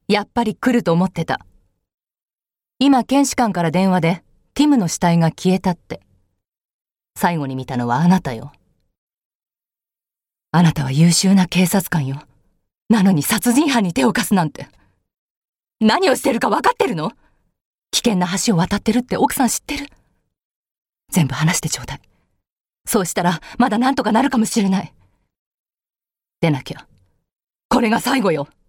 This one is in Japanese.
やっぱり来ると思ってた。今検視官から電話でティムの死体が消えたって。最後に見たのはあなたよ。あなたは優秀な警察官よ。なのに殺人犯に手を貸すなんて。何をしてるか分かってるの？危険な橋を渡ってるって奥さん知ってる？全部話してちょうだい。そうしたらまだなんとかなるかもしれない。でなきゃ、これが最後よ。